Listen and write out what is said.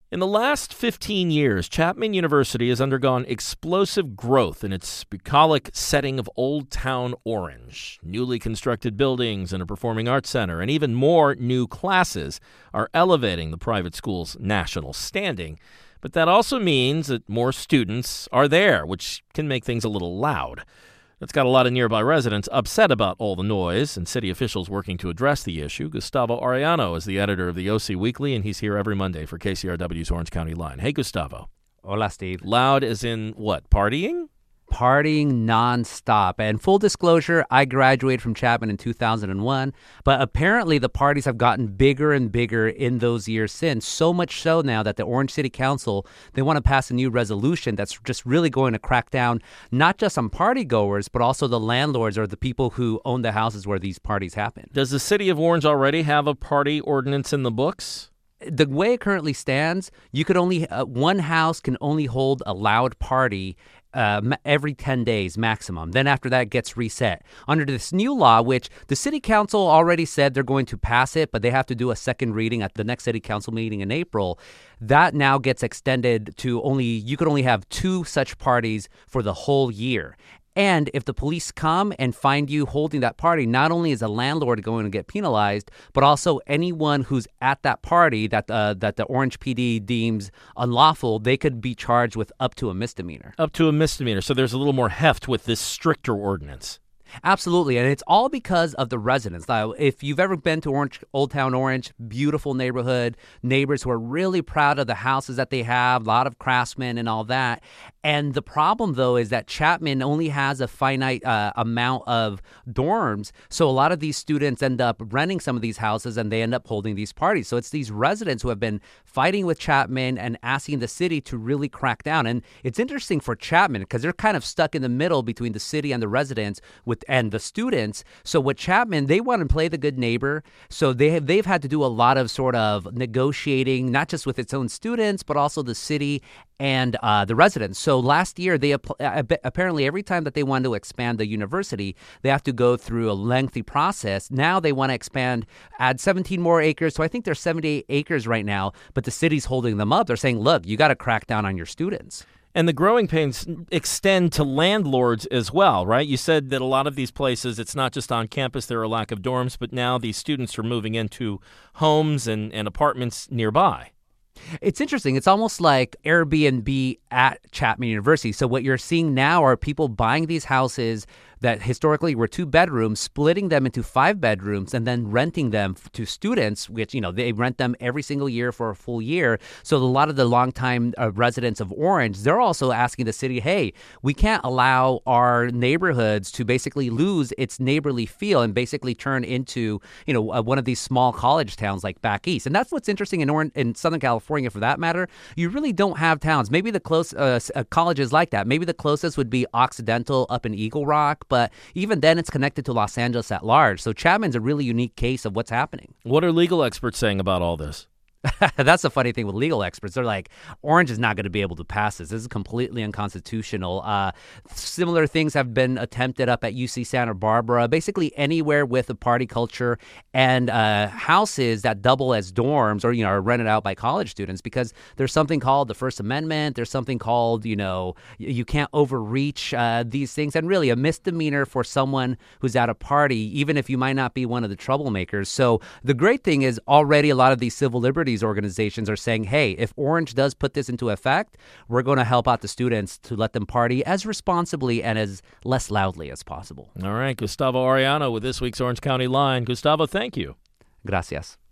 In the last 15 years, Chapman University has undergone explosive growth in its bucolic setting of Old Town Orange. Newly constructed buildings and a performing arts center, and even more new classes are elevating the private school's national standing. But that also means that more students are there, which can make things a little loud. That's got a lot of nearby residents upset about all the noise and city officials working to address the issue. Gustavo Arellano is the editor of the OC Weekly, and he's here every Monday for KCRW's Orange County Line. Hey, Gustavo. Hola, Steve. Loud as in what, partying? Partying nonstop. And full disclosure, I graduated from Chapman in 2001, but apparently the parties have gotten bigger and bigger in those years since, so much so now that the Orange City Council, they want to pass a new resolution that's just really going to crack down not just on party goers, but also the landlords or the people who own the houses where these parties happen. Does the city of Orange already have a party ordinance in the books? The way it currently stands, you could only one house can only hold a loud party every 10 days maximum. Then after that, it gets reset. Under this new law, which the city council already said they're going to pass it, but they have to do a second reading at the next city council meeting in April, that now gets extended to you could only have 2 such parties for the whole year. And if the police come and find you holding that party, not only is the landlord going to get penalized, but also anyone who's at that party that the Orange PD deems unlawful, they could be charged with up to a misdemeanor. Up to a misdemeanor. So there's a little more heft with this stricter ordinance. Absolutely, and it's all because of the residents. Now, if you've ever been to Old Town Orange, beautiful neighborhood, neighbors who are really proud of the houses that they have, a lot of craftsmen and all that. And the problem, though, is that Chapman only has a finite amount of dorms, so a lot of these students end up renting some of these houses and they end up holding these parties. So it's these residents who have been fighting with Chapman and asking the city to really crack down. And it's interesting for Chapman because they're kind of stuck in the middle between the city and the residents and the students. So with Chapman, they want to play the good neighbor. So they've had to do a lot of sort of negotiating, not just with its own students, but also the city and the residents. So last year, they apparently every time that they wanted to expand the university, they have to go through a lengthy process. Now they want to add 17 more acres. So I think there's 78 acres right now, but the city's holding them up. They're saying, look, you got to crack down on your students. And the growing pains extend to landlords as well, right? You said that a lot of these places, it's not just on campus, there are a lack of dorms, but now these students are moving into homes and apartments nearby. It's interesting. It's almost like Airbnb at Chapman University. So what you're seeing now are people buying these houses that historically were 2 bedrooms, splitting them into 5 bedrooms, and then renting them to students, which, they rent them every single year for a full year. So a lot of the longtime residents of Orange, they're also asking the city, hey, we can't allow our neighborhoods to basically lose its neighborly feel and basically turn into, one of these small college towns like back east. And that's what's interesting in Southern California, for that matter. You really don't have towns. Maybe the close colleges like that. Maybe the closest would be Occidental up in Eagle Rock. But even then, it's connected to Los Angeles at large. So Chapman's a really unique case of what's happening. What are legal experts saying about all this? That's the funny thing with legal experts. They're like, Orange is not going to be able to pass this. This is completely unconstitutional. Similar things have been attempted up at UC Santa Barbara, basically anywhere with a party culture and houses that double as dorms or, are rented out by college students, because there's something called the First Amendment. There's something called, you can't overreach these things. And really a misdemeanor for someone who's at a party, even if you might not be one of the troublemakers. So the great thing is already a lot of these civil liberties organizations are saying, hey, if Orange does put this into effect, we're going to help out the students to let them party as responsibly and as less loudly as possible. All right, Gustavo Arellano with this week's Orange County Line. Gustavo, thank you. Gracias.